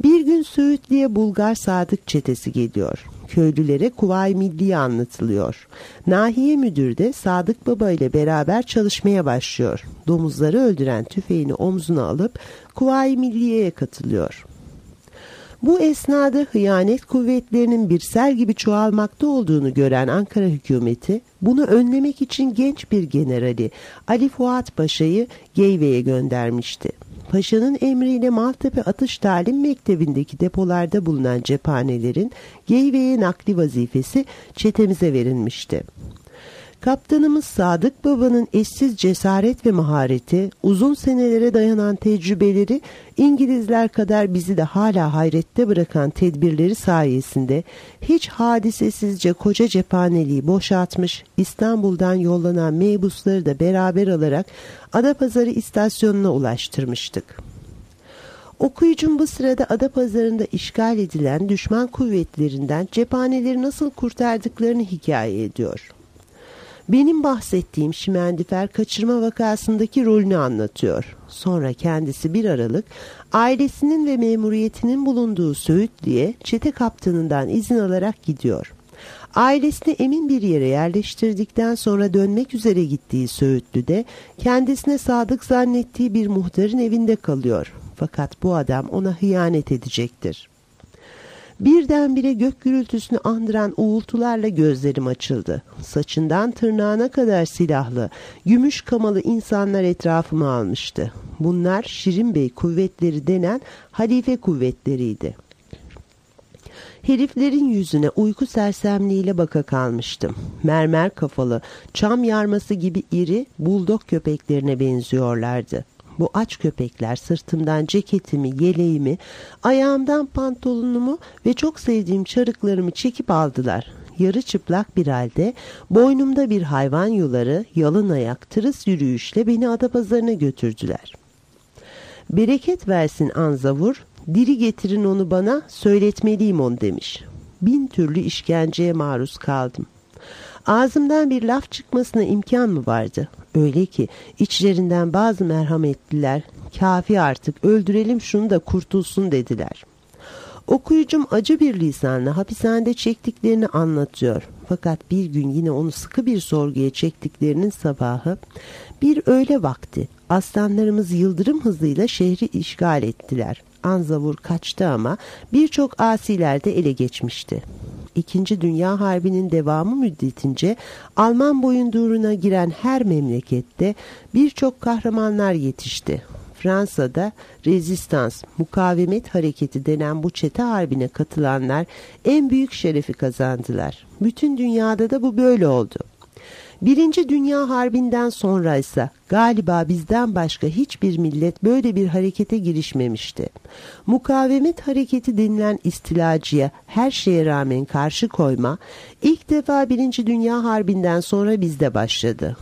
Bir gün Söğütlü'ye Bulgar Sadık çetesi geliyor. Köylülere Kuvayi Milliye anlatılıyor. Nahiye müdür de Sadık Baba ile beraber çalışmaya başlıyor. Domuzları öldüren tüfeğini omzuna alıp Kuvayi Milliye'ye katılıyor. Bu esnada hıyanet kuvvetlerinin bir sel gibi çoğalmakta olduğunu gören Ankara hükümeti, bunu önlemek için genç bir generali Ali Fuat Paşa'yı Geyve'ye göndermişti. Paşa'nın emriyle Maltepe Atış Talim Mektebi'ndeki depolarda bulunan cephanelerin Geyve'ye nakli vazifesi çetemize verilmişti. Kaptanımız Sadık Baba'nın eşsiz cesaret ve mahareti, uzun senelere dayanan tecrübeleri, İngilizler kadar bizi de hala hayrette bırakan tedbirleri sayesinde hiç hadisesizce koca cephaneliği boşaltmış, İstanbul'dan yollanan meybusları da beraber alarak Adapazarı istasyonuna ulaştırmıştık. Okuyucum bu sırada Adapazarı'nda işgal edilen düşman kuvvetlerinden cephaneleri nasıl kurtardıklarını hikaye ediyor. Benim bahsettiğim Şimendifer kaçırma vakasındaki rolünü anlatıyor. Sonra kendisi 1 Aralık ailesinin ve memuriyetinin bulunduğu Söğütlü'ye çete kaptanından izin alarak gidiyor. Ailesini emin bir yere yerleştirdikten sonra dönmek üzere gittiği Söğütlü'de kendisine sadık zannettiği bir muhtarın evinde kalıyor. Fakat bu adam ona hıyanet edecektir. Birdenbire gök gürültüsünü andıran uğultularla gözlerim açıldı. Saçından tırnağına kadar silahlı, gümüş kamalı insanlar etrafımı almıştı. Bunlar Şirin Bey kuvvetleri denen halife kuvvetleriydi. Heriflerin yüzüne uyku sersemliğiyle baka kalmıştım. Mermer kafalı, çam yarması gibi iri buldog köpeklerine benziyorlardı. Bu aç köpekler sırtımdan ceketimi, yeleğimi, ayağımdan pantolonumu ve çok sevdiğim çarıklarımı çekip aldılar. Yarı çıplak bir halde boynumda bir hayvan yuları, yalın ayak, tırıs yürüyüşle beni Adapazarı'na götürdüler. Bereket versin Anzavur, diri getirin onu bana, söyletmeliyim onu demiş. 1000 türlü işkenceye maruz kaldım. Ağzımdan bir laf çıkmasına imkan mı vardı? Öyle ki içlerinden bazı merhametliler, kafi artık öldürelim şunu da kurtulsun dediler. Okuyucum acı bir lisanla hapishanede çektiklerini anlatıyor. Fakat bir gün yine onu sıkı bir sorguya çektiklerinin sabahı, bir öğle vakti aslanlarımız yıldırım hızıyla şehri işgal ettiler. Anzavur kaçtı ama birçok asiler de ele geçmişti. İkinci Dünya Harbi'nin devamı müddetince Alman boyunduruğuna giren her memlekette birçok kahramanlar yetişti. Fransa'da rezistans, mukavemet hareketi denen bu çete harbine katılanlar en büyük şerefi kazandılar. Bütün dünyada da bu böyle oldu. Birinci Dünya Harbi'nden sonra ise galiba bizden başka hiçbir millet böyle bir harekete girişmemişti. Mukavemet hareketi denilen istilacıya her şeye rağmen karşı koyma ilk defa Birinci Dünya Harbi'nden sonra bizde başladı.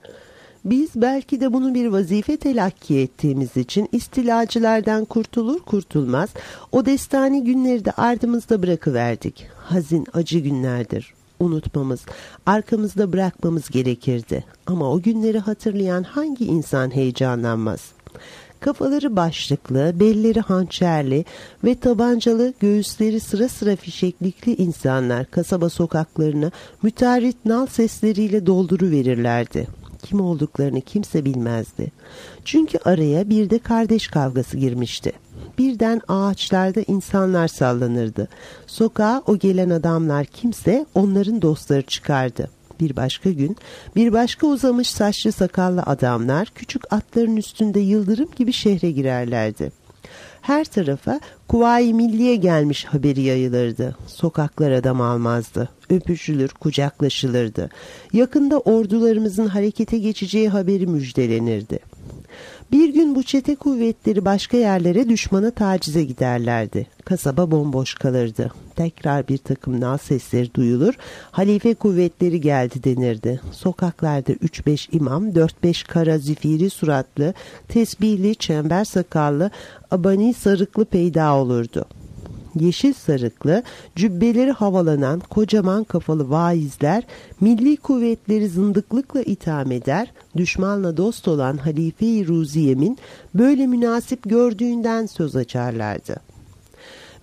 Biz belki de bunu bir vazife telakki ettiğimiz için istilacılardan kurtulur kurtulmaz o destani günleri de ardımızda bırakıverdik. Hazin acı günlerdir. Unutmamız, arkamızda bırakmamız gerekirdi. Ama o günleri hatırlayan hangi insan heyecanlanmaz? Kafaları başlıklı, belleri hançerli ve tabancalı, göğüsleri sıra sıra fişeklikli insanlar kasaba sokaklarını müteahhit nal sesleriyle dolduruverirlerdi. Kim olduklarını kimse bilmezdi. Çünkü araya bir de kardeş kavgası girmişti. Birden ağaçlarda insanlar sallanırdı. Sokağa o gelen adamlar kimse onların dostları çıkardı. Bir başka gün bir başka uzamış saçlı sakallı adamlar küçük atların üstünde yıldırım gibi şehre girerlerdi. Her tarafa Kuvayi Milliye gelmiş haberi yayılırdı. Sokaklar adam almazdı. Öpüşülür, kucaklaşılırdı. Yakında ordularımızın harekete geçeceği haberi müjdelenirdi. Bir gün bu çete kuvvetleri başka yerlere düşmana tacize giderlerdi. Kasaba bomboş kalırdı. Tekrar bir takım nal sesleri duyulur, halife kuvvetleri geldi denirdi. Sokaklarda 3-5 imam, 4-5 kara zifiri suratlı, tesbihli, çember sakallı, abani sarıklı peyda olurdu. Yeşil sarıklı, cübbeleri havalanan kocaman kafalı vaizler milli kuvvetleri zındıklıkla itham eder, düşmanla dost olan Halife-i Ruziye'min böyle münasip gördüğünden söz açarlardı.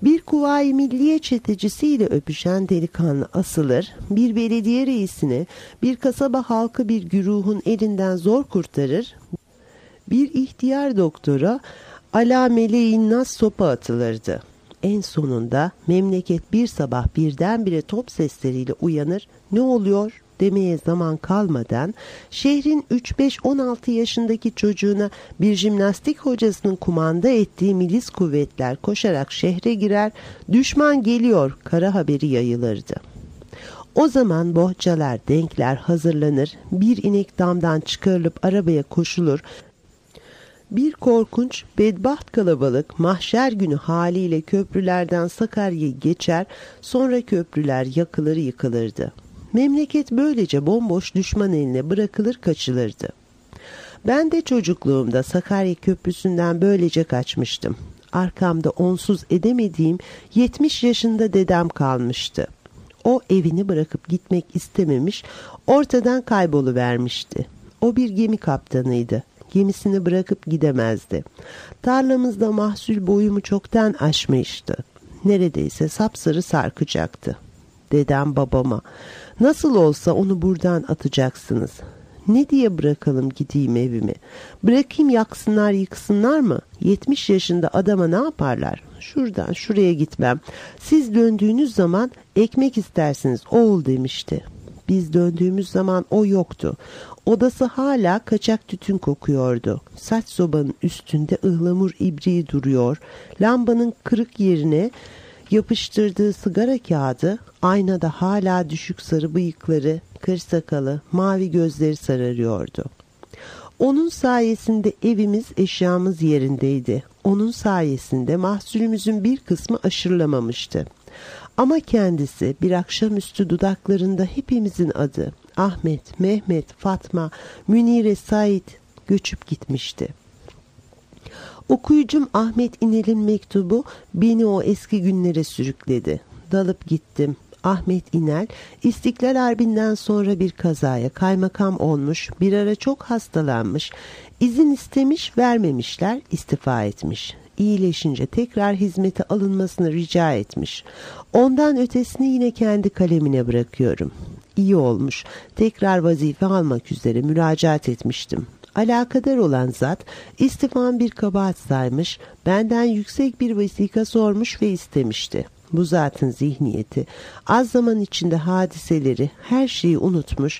Bir Kuvayi Milliye çetecisiyle öpüşen delikanlı asılır, bir belediye reisini, bir kasaba halkı bir güruhun elinden zor kurtarır, bir ihtiyar doktora ala meleğin nas sopa atılırdı. En sonunda memleket bir sabah birdenbire top sesleriyle uyanır, ne oluyor demeye zaman kalmadan şehrin 3-5-16 yaşındaki çocuğuna bir jimnastik hocasının kumanda ettiği milis kuvvetler koşarak şehre girer, düşman geliyor kara haberi yayılırdı. O zaman bohçalar, denkler hazırlanır, bir inek damdan çıkarılıp arabaya koşulur, bir korkunç, bedbaht kalabalık mahşer günü haliyle köprülerden Sakarya'yı geçer, sonra köprüler yakılır yıkılırdı. Memleket böylece bomboş düşman eline bırakılır kaçılırdı. Ben de çocukluğumda Sakarya Köprüsü'nden böylece kaçmıştım. Arkamda onsuz edemediğim 70 yaşında dedem kalmıştı. O evini bırakıp gitmek istememiş, ortadan kayboluvermişti. O bir gemi kaptanıydı. Gemisini bırakıp gidemezdi. Tarlamızda mahsul boyumu çoktan aşmıştı. Neredeyse sapsarı sarkacaktı. Dedem babama, nasıl olsa onu buradan atacaksınız. Ne diye bırakalım gideyim evimi? Bırakayım yaksınlar yıksınlar mı? 70 yaşında adama ne yaparlar? Şuradan şuraya gitmem. Siz döndüğünüz zaman ekmek istersiniz oğul demişti. Biz döndüğümüz zaman o yoktu. Odası hala kaçak tütün kokuyordu. Saç sobanın üstünde ıhlamur ibriği duruyor. Lambanın kırık yerine yapıştırdığı sigara kağıdı, aynada hala düşük sarı bıyıkları, kır sakalı, mavi gözleri sararıyordu. Onun sayesinde evimiz, eşyamız yerindeydi. Onun sayesinde mahsulümüzün bir kısmı aşırılamamıştı. Ama kendisi bir akşamüstü dudaklarında hepimizin adı, Ahmet, Mehmet, Fatma, Münire, Said göçüp gitmişti. Okuyucum Ahmet İnel'in mektubu beni o eski günlere sürükledi. Dalıp gittim. Ahmet İnel, İstiklal Harbi'nden sonra bir kazaya kaymakam olmuş, bir ara çok hastalanmış, izin istemiş, vermemişler, istifa etmiş. İyileşince tekrar hizmete alınmasını rica etmiş. Ondan ötesini yine kendi kalemine bırakıyorum. İyi olmuş, tekrar vazife almak üzere müracaat etmiştim. Alakadar olan zat istifam bir kabahat saymış, benden yüksek bir vesika sormuş ve istemişti. Bu zatın zihniyeti az zaman içinde hadiseleri, her şeyi unutmuş,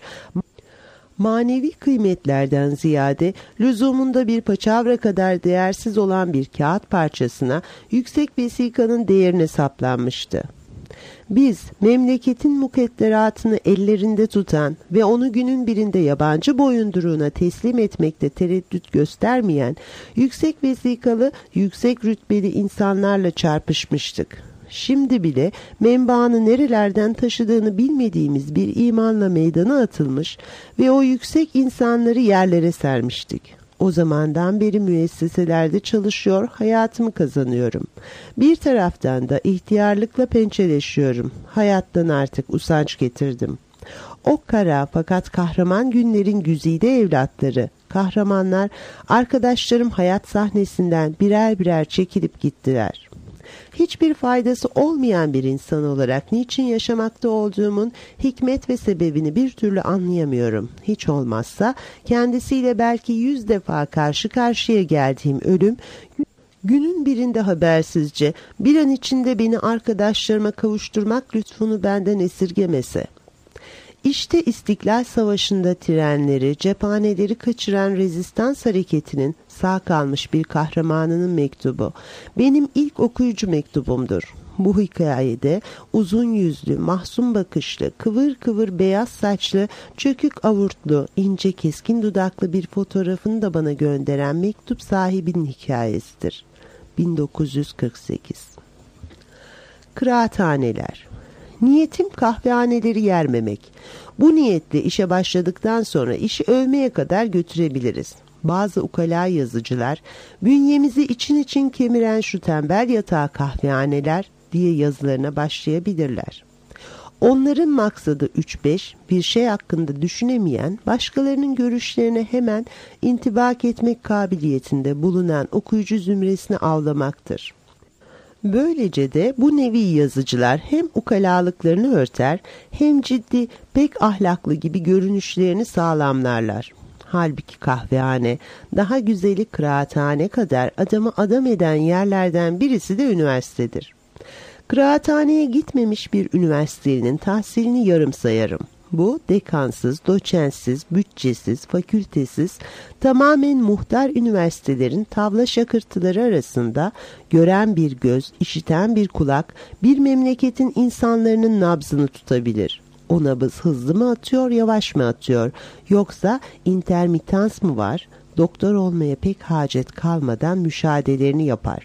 manevi kıymetlerden ziyade lüzumunda bir paçavra kadar değersiz olan bir kağıt parçasına yüksek vesikanın değerine saplanmıştı. Biz memleketin mukadderatını ellerinde tutan ve onu günün birinde yabancı boyunduruğuna teslim etmekte tereddüt göstermeyen yüksek vesikalı, yüksek rütbeli insanlarla çarpışmıştık. Şimdi bile menbaını nerelerden taşıdığını bilmediğimiz bir imanla meydana atılmış ve o yüksek insanları yerlere sermiştik. O zamandan beri müesseselerde çalışıyor, hayatımı kazanıyorum. Bir taraftan da ihtiyarlıkla pençeleşiyorum. Hayattan artık usanç getirdim. O kara fakat kahraman günlerin güzide evlatları, kahramanlar, arkadaşlarım hayat sahnesinden birer birer çekilip gittiler. Hiçbir faydası olmayan bir insan olarak niçin yaşamakta olduğumun hikmet ve sebebini bir türlü anlayamıyorum. Hiç olmazsa kendisiyle belki 100 defa karşı karşıya geldiğim ölüm, günün birinde habersizce bir an içinde beni arkadaşlarıma kavuşturmak lütfunu benden esirgemese. İşte İstiklal Savaşı'nda trenleri, cephaneleri kaçıran rezistans hareketinin sağ kalmış bir kahramanının mektubu. Benim ilk okuyucu mektubumdur. Bu hikayede uzun yüzlü, mahzun bakışlı, kıvır kıvır beyaz saçlı, çökük avurtlu, ince keskin dudaklı bir fotoğrafını da bana gönderen mektup sahibinin hikayesidir. 1948. Kıraathaneler. Niyetim kahvehaneleri yermemek. Bu niyetle işe başladıktan sonra işi övmeye kadar götürebiliriz. Bazı ukala yazıcılar, bünyemizi için için kemiren şu tembel yatağı kahvehaneler diye yazılarına başlayabilirler. Onların maksadı 3-5, bir şey hakkında düşünemeyen, başkalarının görüşlerine hemen intibak etmek kabiliyetinde bulunan okuyucu zümresini avlamaktır. Böylece de bu nevi yazıcılar hem ukalalıklarını örter hem ciddi, pek ahlaklı gibi görünüşlerini sağlamlarlar. Halbuki kahvehane, daha güzeli kıraathane kadar adamı adam eden yerlerden birisi de üniversitedir. Kıraathaneye gitmemiş bir üniversitelinin tahsilini yarım sayarım. Bu dekansız, doçensiz, bütçesiz, fakültesiz, tamamen muhtar üniversitelerin tavla şakırtıları arasında gören bir göz, işiten bir kulak, bir memleketin insanların nabzını tutabilir. O nabız hızlı mı atıyor, yavaş mı atıyor? Yoksa intermitans mı var? Doktor olmaya pek hacet kalmadan müşahedelerini yapar.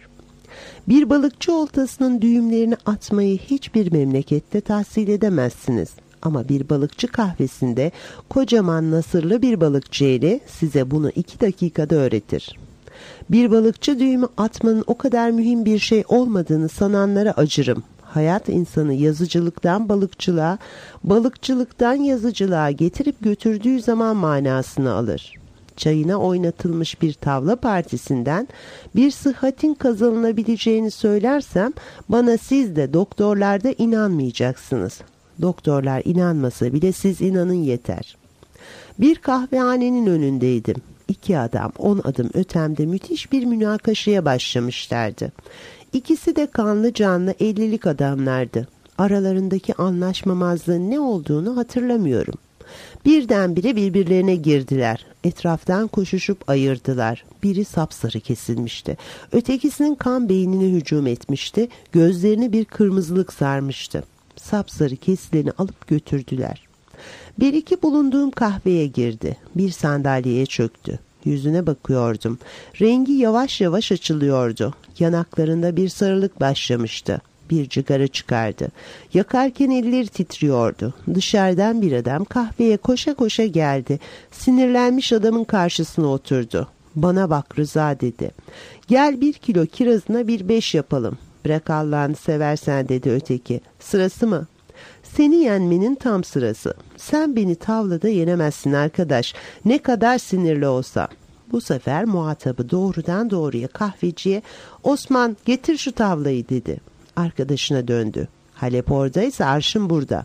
Bir balıkçı oltasının düğümlerini atmayı hiçbir memlekette tahsil edemezsiniz. Ama bir balıkçı kahvesinde kocaman nasırlı bir balıkçı eli size bunu 2 dakikada öğretir. Bir balıkçı düğümü atmanın o kadar mühim bir şey olmadığını sananlara acırım. Hayat insanı yazıcılıktan balıkçılığa, balıkçılıktan yazıcılığa getirip götürdüğü zaman manasını alır. Çayına oynatılmış bir tavla partisinden bir sıhhatin kazanılabileceğini söylersem bana siz de doktorlarda inanmayacaksınız. Doktorlar inanmasa bile siz inanın yeter. Bir kahvehanenin önündeydim. 2 adam 10 adım ötemde müthiş bir münakaşaya başlamışlardı. İkisi de kanlı canlı 50'lik adamlardı. Aralarındaki anlaşmamazlığın ne olduğunu hatırlamıyorum. Birdenbire birbirlerine girdiler. Etraftan koşuşup ayırdılar. Biri sapsarı kesilmişti. Ötekisinin kan beynine hücum etmişti. Gözlerini bir kırmızılık sarmıştı. Sapsarı kesileni alıp götürdüler. Bir iki bulunduğum kahveye girdi. Bir sandalyeye çöktü. Yüzüne bakıyordum. Rengi yavaş yavaş açılıyordu. Yanaklarında bir sarılık başlamıştı. Bir cigara çıkardı. Yakarken elleri titriyordu. Dışarıdan bir adam kahveye koşa koşa geldi. Sinirlenmiş adamın karşısına oturdu. "Bana bak Rıza," dedi. "Gel 1 kilo kirazına bir 5 yapalım." "Bırak Allah'ını seversen," dedi öteki. "Sırası mı?" "Seni yenmenin tam sırası. Sen beni tavlada yenemezsin arkadaş. Ne kadar sinirli olsa." Bu sefer muhatabı doğrudan doğruya kahveciye, "Osman getir şu tavlayı," dedi. Arkadaşına döndü. "Halep oradaysa arşın burada."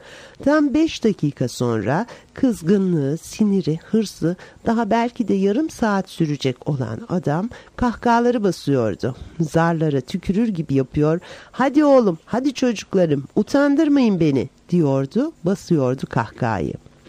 Tam 5 dakika sonra kızgınlığı, siniri, hırsı daha belki de yarım saat sürecek olan adam kahkahaları basıyordu. Zarlara tükürür gibi yapıyor. "Hadi oğlum, hadi çocuklarım, utandırmayın beni," diyordu, basıyordu kahkahayı.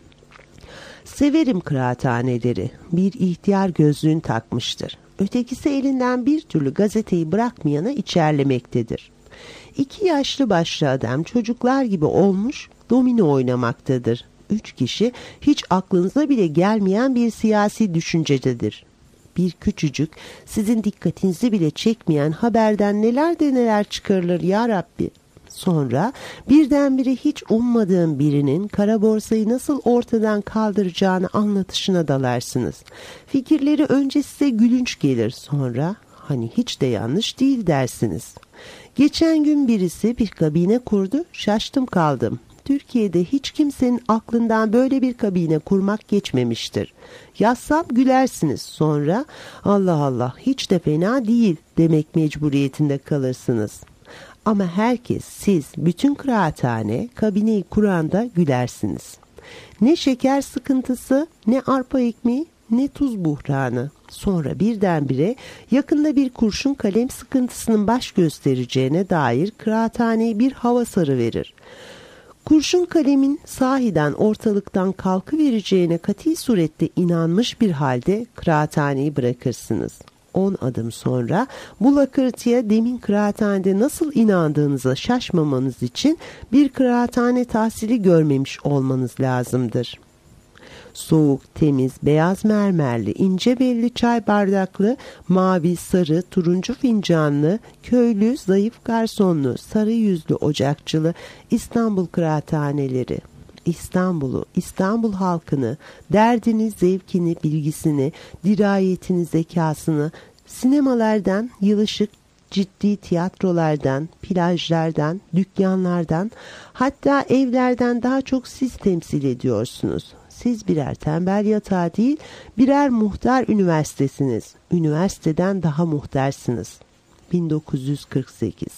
Severim kıraathaneleri. Bir ihtiyar gözlüğün takmıştır. Ötekisi elinden bir türlü gazeteyi bırakmayana içerlemektedir. 2 yaşlı başlı adam çocuklar gibi olmuş domino oynamaktadır. 3 kişi hiç aklınıza bile gelmeyen bir siyasi düşüncededir. Bir küçücük, sizin dikkatinizi bile çekmeyen haberden neler de neler çıkarılır ya Rabbi. Sonra birdenbire hiç ummadığım birinin kara borsayı nasıl ortadan kaldıracağını anlatışına dalarsınız. Fikirleri önce size gülünç gelir, sonra hani hiç de yanlış değil dersiniz. Geçen gün birisi bir kabine kurdu, şaştım kaldım. Türkiye'de hiç kimsenin aklından böyle bir kabine kurmak geçmemiştir. Yazsam gülersiniz, sonra Allah Allah hiç de fena değil demek mecburiyetinde kalırsınız. Ama herkes, siz, bütün kıraathane kabineyi kuranda gülersiniz. Ne şeker sıkıntısı, ne arpa ekmeği, ne tuz buhranı. Sonra birdenbire yakında bir kurşun kalem sıkıntısının baş göstereceğine dair kıraathaneye bir hava sarıverir. Kurşun kalemin sahiden ortalıktan kalkıvereceğine kati surette inanmış bir halde kıraathaneyi bırakırsınız. 10 adım sonra bu lakırtıya demin kıraathanede nasıl inandığınıza şaşmamanız için bir kıraathane tahsili görmemiş olmanız lazımdır. Soğuk, temiz, beyaz mermerli, ince belli çay bardaklı, mavi, sarı, turuncu fincanlı, köylü, zayıf garsonlu, sarı yüzlü ocakçılı İstanbul kıraathaneleri. İstanbul'u, İstanbul halkını, derdini, zevkini, bilgisini, dirayetini, zekasını, sinemalardan, yılışık ciddi tiyatrolardan, plajlardan, dükkanlardan, hatta evlerden daha çok siz temsil ediyorsunuz. Siz birer tembel yatağı değil, birer muhtar üniversitesiniz. Üniversiteden daha muhtarsınız. 1948.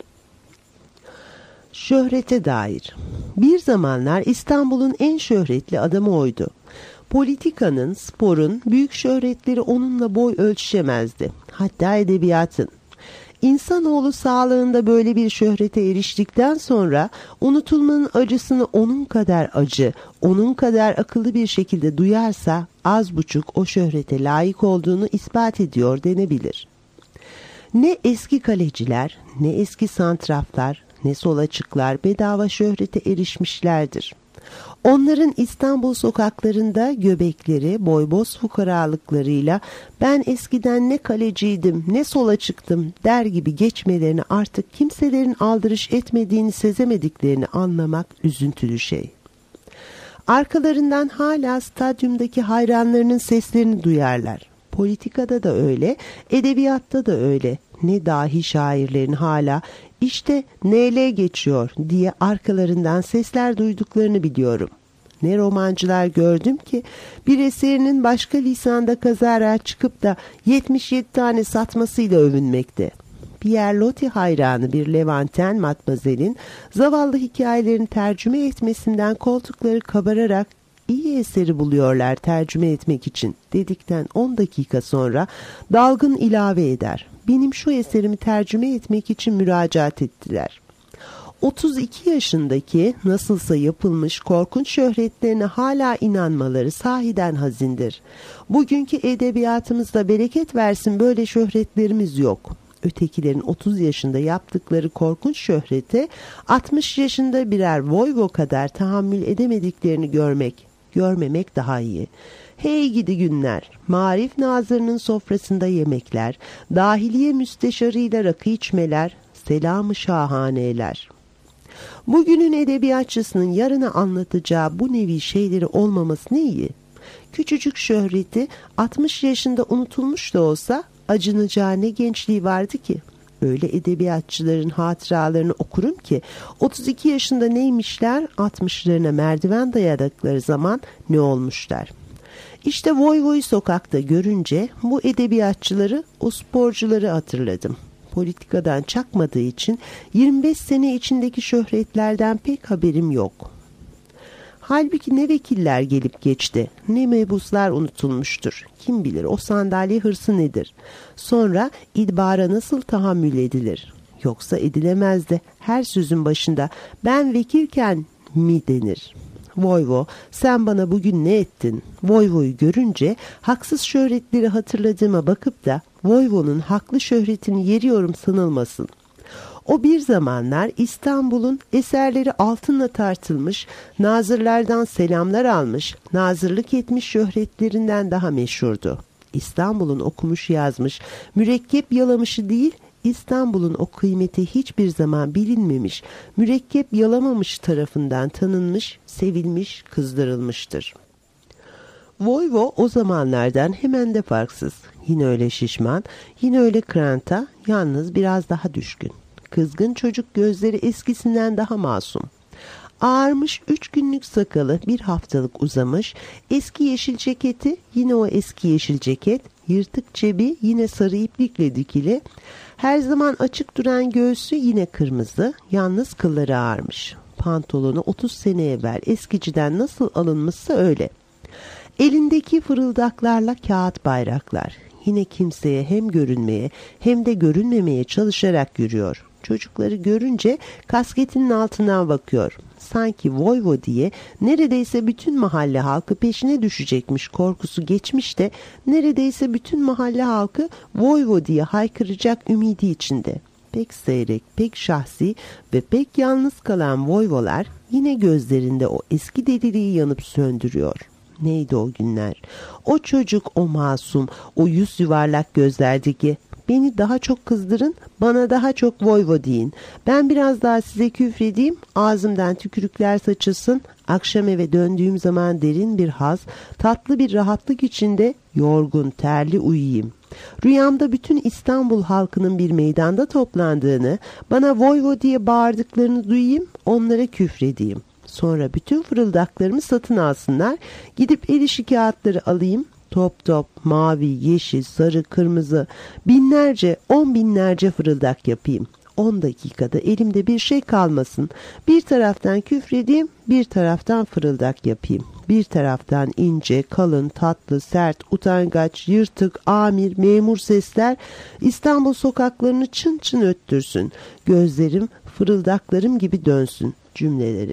Şöhrete dair. Bir zamanlar İstanbul'un en şöhretli adamı oydu. Politikanın, sporun büyük şöhretleri onunla boy ölçüşemezdi. Hatta edebiyatın. İnsanoğlu sağlığında böyle bir şöhrete eriştikten sonra unutulmanın acısını onun kadar acı, onun kadar akıllı bir şekilde duyarsa az buçuk o şöhrete layık olduğunu ispat ediyor denebilir. Ne eski kaleciler, ne eski santraflar, ne sol açıklar bedava şöhrete erişmişlerdir. Onların İstanbul sokaklarında göbekleri, boyboz fukaralıklarıyla ben eskiden ne kaleciydim, ne sola çıktım der gibi geçmelerini artık kimselerin aldırış etmediğini sezemediklerini anlamak üzüntülü şey. Arkalarından hala stadyumdaki hayranlarının seslerini duyarlar. Politikada da öyle, edebiyatta da öyle. Ne dahi şairlerin hala işte NL geçiyor diye arkalarından sesler duyduklarını biliyorum. Ne romancılar gördüm ki bir eserinin başka lisanda kazara çıkıp da 77 tane satmasıyla övünmekte. Pierre Loti hayranı bir Levanten matmazelin zavallı hikayelerini tercüme etmesinden koltukları kabararak iyi eseri buluyorlar tercüme etmek için dedikten 10 dakika sonra dalgın ilave eder. Benim şu eserimi tercüme etmek için müracaat ettiler. 32 yaşındaki nasılsa yapılmış korkunç şöhretlerine hala inanmaları sahiden hazindir. Bugünkü edebiyatımızda bereket versin böyle şöhretlerimiz yok. Ötekilerin 30 yaşında yaptıkları korkunç şöhrete 60 yaşında birer Voyvo kadar tahammül edemediklerini görmemek daha iyi. Hey gidi günler, Marif Nazırı'nın sofrasında yemekler, dahiliye müsteşarıyla rakı içmeler, selamı şahaneler. Bugünün edebiyatçısının yarına anlatacağı bu nevi şeyleri olmaması ne iyi. Küçücük şöhreti 60 yaşında unutulmuş da olsa acınacağı ne gençliği vardı ki. Öyle edebiyatçıların hatıralarını okurum ki 32 yaşında neymişler 60'larına merdiven dayadıkları zaman ne olmuşlar. İşte Voyvo'yu sokakta görünce bu edebiyatçıları, o sporcuları hatırladım. Politikadan çakmadığı için 25 sene içindeki şöhretlerden pek haberim yok. Halbuki ne vekiller gelip geçti, ne mebuslar unutulmuştur. Kim bilir o sandalye hırsı nedir? Sonra idbara nasıl tahammül edilir? Yoksa edilemez de her sözün başında ben vekilken mi denir? Voyvo, sen bana bugün ne ettin? Voyvo'yu görünce haksız şöhretleri hatırladığıma bakıp da Voyvo'nun haklı şöhretini yeriyorum sanılmasın. O bir zamanlar İstanbul'un eserleri altınla tartılmış, nazırlardan selamlar almış, nazırlık etmiş şöhretlerinden daha meşhurdu. İstanbul'un okumuş yazmış, mürekkep yalamışı değil, İstanbul'un o kıymeti hiçbir zaman bilinmemiş, mürekkep yalamamış tarafından tanınmış, sevilmiş, kızdırılmıştır. Voyvo o zamanlardan hemen de farksız. Yine öyle şişman, yine öyle kranta, yalnız biraz daha düşkün. Kızgın çocuk gözleri eskisinden daha masum. Ağarmış 3 günlük sakalı bir haftalık uzamış, eski yeşil ceketi yine o eski yeşil ceket, yırtık cebi yine sarı iplikle dikili, her zaman açık duran göğsü yine kırmızı, yalnız kılları ağarmış. Pantolonu 30 sene evvel eskiciden nasıl alınmışsa öyle. Elindeki fırıldaklarla kağıt bayraklar. Yine kimseye hem görünmeye hem de görünmemeye çalışarak yürüyor. Çocukları görünce kasketinin altından bakıyor. Sanki Voyvo diye neredeyse bütün mahalle halkı peşine düşecekmiş korkusu geçmiş de neredeyse bütün mahalle halkı Voyvo diye haykıracak ümidi içinde. Pek seyrek, pek şahsi ve pek yalnız kalan Voyvolar yine gözlerinde o eski deliliği yanıp söndürüyor. Neydi o günler? O çocuk, o masum, o yüz yuvarlak gözlerdeki beni daha çok kızdırın, bana daha çok Voyvo deyin. Ben biraz daha size küfredeyim, ağzımdan tükürükler saçılsın. Akşam eve döndüğüm zaman derin bir haz, tatlı bir rahatlık içinde yorgun, terli uyuyayım. Rüyamda bütün İstanbul halkının bir meydanda toplandığını, bana Voyvo diye bağırdıklarını duyayım, onlara küfredeyim. Sonra bütün fırıldaklarımı satın alsınlar, gidip el işi kağıtları alayım, Top top, mavi, yeşil, sarı, kırmızı, binlerce, 10 binlerce fırıldak yapayım. 10 dakikada elimde bir şey kalmasın. Bir taraftan küfredeyim, bir taraftan fırıldak yapayım. Bir taraftan ince, kalın, tatlı, sert, utangaç, yırtık, amir, memur sesler İstanbul sokaklarını çın çın öttürsün. Gözlerim fırıldaklarım gibi dönsün cümleleri.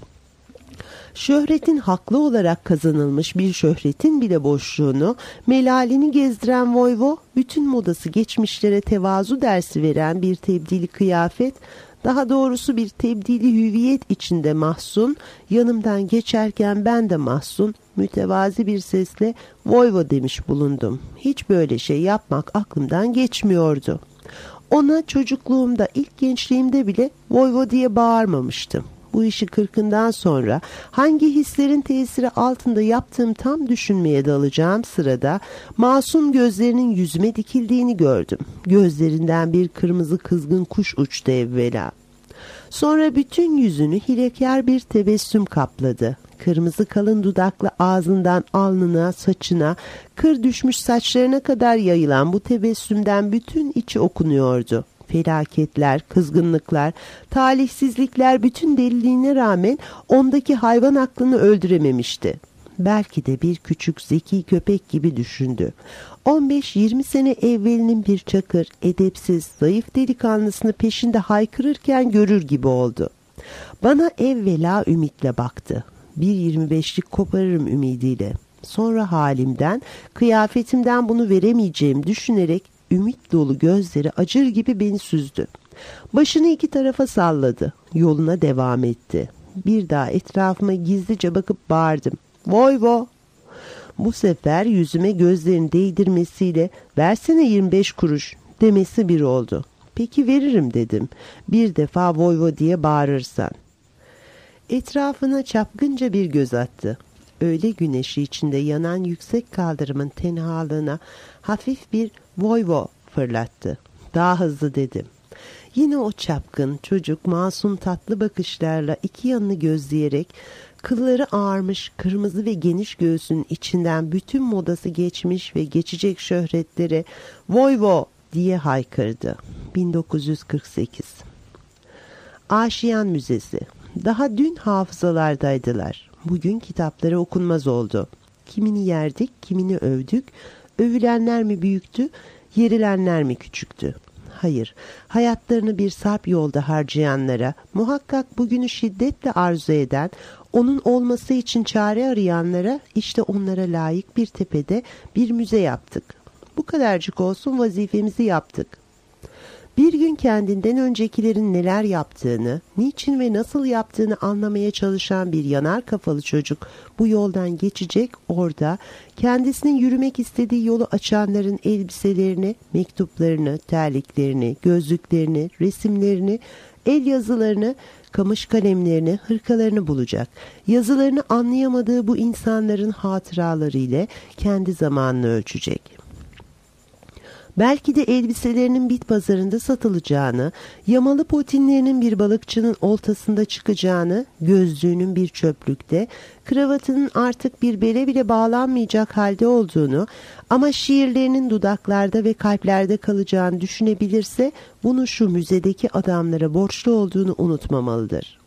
Şöhretin haklı olarak kazanılmış bir şöhretin bile boşluğunu, melalini gezdiren Voyvo, bütün modası geçmişlere tevazu dersi veren bir tebdili kıyafet, daha doğrusu bir tebdili hüviyet içinde mahzun, yanımdan geçerken ben de mahzun, mütevazi bir sesle Voyvo demiş bulundum. Hiç böyle şey yapmak aklımdan geçmiyordu. Ona çocukluğumda, ilk gençliğimde bile Voyvo diye bağırmamıştım. Bu işi 40'ından sonra hangi hislerin tesiri altında yaptığım tam düşünmeye dalacağım sırada masum gözlerinin yüzüme dikildiğini gördüm. Gözlerinden bir kırmızı kızgın kuş uçtu evvela. Sonra bütün yüzünü hilekâr bir tebessüm kapladı. Kırmızı kalın dudaklı ağzından alnına, saçına, kır düşmüş saçlarına kadar yayılan bu tebessümden bütün içi okunuyordu. Felaketler, kızgınlıklar, talihsizlikler bütün deliliğine rağmen ondaki hayvan aklını öldürememişti. Belki de bir küçük zeki köpek gibi düşündü. 15-20 sene evvelinin bir çakır, edepsiz, zayıf delikanlısını peşinde haykırırken görür gibi oldu. Bana evvela ümitle baktı. Bir 25'lik koparırım ümidiyle. Sonra halimden, kıyafetimden bunu veremeyeceğimi düşünerek ümit dolu gözleri acır gibi beni süzdü. Başını iki tarafa salladı. Yoluna devam etti. Bir daha etrafıma gizlice bakıp bağırdım. Voyvo! Bu sefer yüzüme gözlerini değdirmesiyle versene 25 kuruş demesi bir oldu. Peki veririm dedim. Bir defa Voyvo diye bağırırsan. Etrafına çapkınca bir göz attı. Öğle güneşi içinde yanan yüksek kaldırımın tenhalığına hafif bir Voyvo fırlattı. Daha hızlı dedim. Yine o çapkın çocuk masum tatlı bakışlarla iki yanını gözleyerek kılları ağarmış kırmızı ve geniş göğsünün içinden bütün modası geçmiş ve geçecek şöhretleri Voyvo diye haykırdı. 1948. Aşiyan Müzesi. Daha dün hafızalardaydılar. Bugün kitapları okunmaz oldu. Kimini yerdik, kimini övdük. Övülenler mi büyüktü, yerilenler mi küçüktü? Hayır, hayatlarını bir sarp yolda harcayanlara, muhakkak bugünü şiddetle arzu eden, onun olması için çare arayanlara, işte onlara layık bir tepede bir müze yaptık. Bu kadarcık olsun vazifemizi yaptık. Bir gün kendinden öncekilerin neler yaptığını, niçin ve nasıl yaptığını anlamaya çalışan bir yanar kafalı çocuk bu yoldan geçecek, orada kendisinin yürümek istediği yolu açanların elbiselerini, mektuplarını, terliklerini, gözlüklerini, resimlerini, el yazılarını, kamış kalemlerini, hırkalarını bulacak. Yazılarını anlayamadığı bu insanların hatıraları ile kendi zamanını ölçecek. Belki de elbiselerinin bit pazarında satılacağını, yamalı potinlerinin bir balıkçının oltasında çıkacağını, gözlüğünün bir çöplükte, kravatının artık bir bele bile bağlanmayacak halde olduğunu ama şiirlerinin dudaklarda ve kalplerde kalacağını düşünebilirse bunu şu müzedeki adamlara borçlu olduğunu unutmamalıdır.